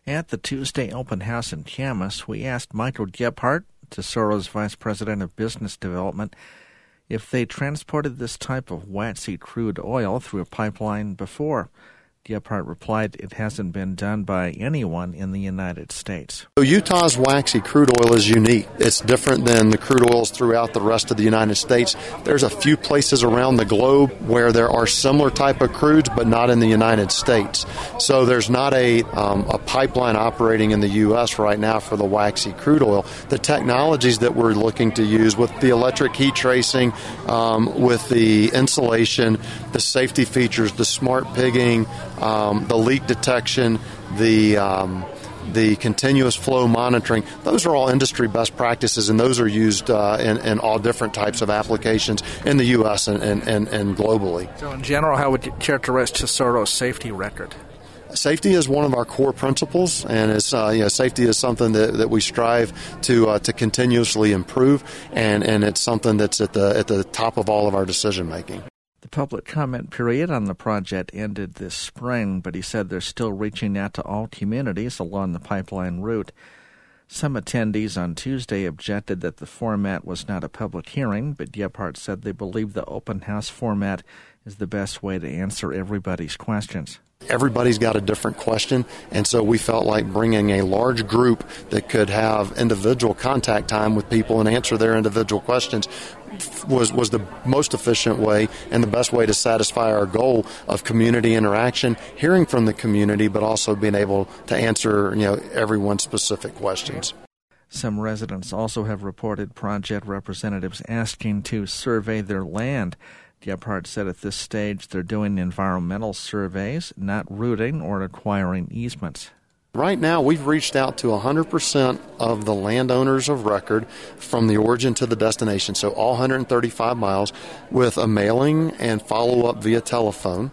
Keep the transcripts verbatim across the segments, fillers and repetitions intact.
At the Tuesday open house in Camas, we asked Michael Gebhardt, Tesoro's Vice President of Business Development, if they transported this type of waxy crude oil through a pipeline before. Gebhardt replied it hasn't been done by anyone in the United States. So Utah's waxy crude oil is unique. It's different than the crude oils throughout the rest of the United States. There's a few places around the globe where there are similar type of crudes, but not in the United States. So there's not a, um, a pipeline operating in the U S right now for the waxy crude oil. The technologies that we're looking to use with the electric heat tracing, um, with the insulation, the safety features, the smart pigging, Um, the leak detection, the um, the continuous flow monitoring, those are all industry best practices, and those are used uh, in, in all different types of applications in the U S and, and, and, and globally. So in general, how would you characterize Tesoro's safety record? Safety is one of our core principles, and it's, uh, you know, safety is something that, that we strive to uh, to continuously improve, and, and it's something that's at the at the top of all of our decision making. The public comment period on the project ended this spring, but he said they're still reaching out to all communities along the pipeline route. Some attendees on Tuesday objected that the format was not a public hearing, but Gebhardt said they believe the open house format is the best way to answer everybody's questions. Everybody's got a different question, and so we felt like bringing a large group that could have individual contact time with people and answer their individual questions was was the most efficient way and the best way to satisfy our goal of community interaction, hearing from the community, but also being able to answer, you know, everyone's specific questions. Some residents also have reported project representatives asking to survey their land. Gebhardt said at this stage they're doing environmental surveys, not routing or acquiring easements. Right now, we've reached out to one hundred percent of the landowners of record from the origin to the destination, so all one hundred thirty-five miles, with a mailing and follow-up via telephone.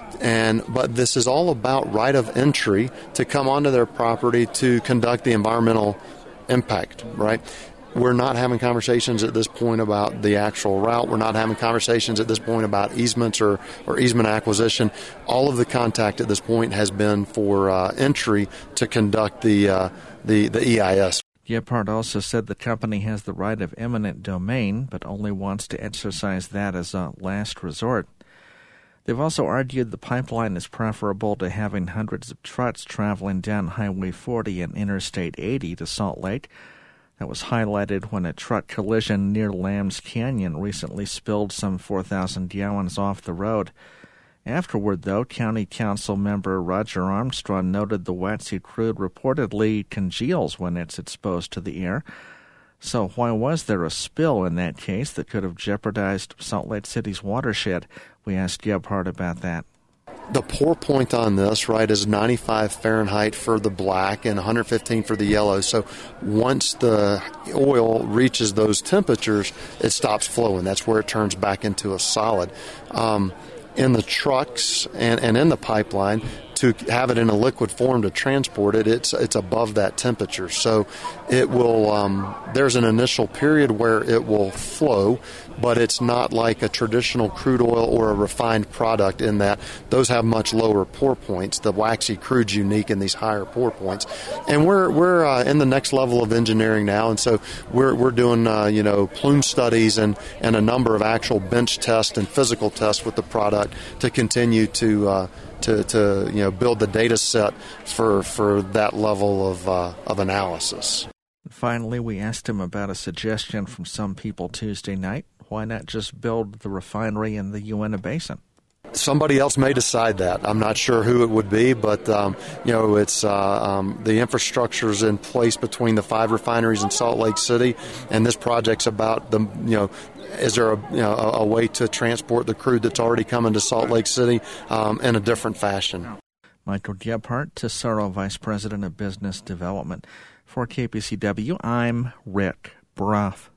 And but this is all about right of entry to come onto their property to conduct the environmental impact, right? We're not having conversations at this point about the actual route. We're not having conversations at this point about easements or, or easement acquisition. All of the contact at this point has been for uh, entry to conduct the, uh, the the E I S. Gebhardt also said the company has the right of eminent domain, but only wants to exercise that as a last resort. They've also argued the pipeline is preferable to having hundreds of trucks traveling down Highway forty and Interstate eighty to Salt Lake. That was highlighted when a truck collision near Lambs Canyon recently spilled some four thousand gallons off the road. Afterward, though, County Council member Roger Armstrong noted the waxy crude reportedly congeals when it's exposed to the air. So why was there a spill in that case that could have jeopardized Salt Lake City's watershed? We asked Gebhardt about that. The pour point on this, right, is ninety-five Fahrenheit for the black and one hundred fifteen for the yellow. So once the oil reaches those temperatures, it stops flowing. That's where it turns back into a solid. Um, in the trucks and, and in the pipeline, to have it in a liquid form to transport it, it's it's above that temperature. So it will, um, there's an initial period where it will flow, but it's not like a traditional crude oil or a refined product in that those have much lower pour points. The waxy crude's unique in these higher pour points. And we're we're uh, in the next level of engineering now, and so we're we're doing uh, you know plume studies and, and a number of actual bench tests and physical tests with the product to continue to uh, to, to you know build the data set for for that level of uh, of analysis. Finally, we asked him about a suggestion from some people Tuesday night. Why not just build the refinery in the Uinta Basin? Somebody else may decide that. I'm not sure who it would be, but um, you know, it's uh, um, the infrastructure is in place between the five refineries in Salt Lake City, and this project's about the you know. Is there a, you know, a, a way to transport the crude that's already coming to Salt Lake City um, in a different fashion? Michael Gebhardt, Tesoro Vice President of Business Development. For K P C W, I'm Rick Brough.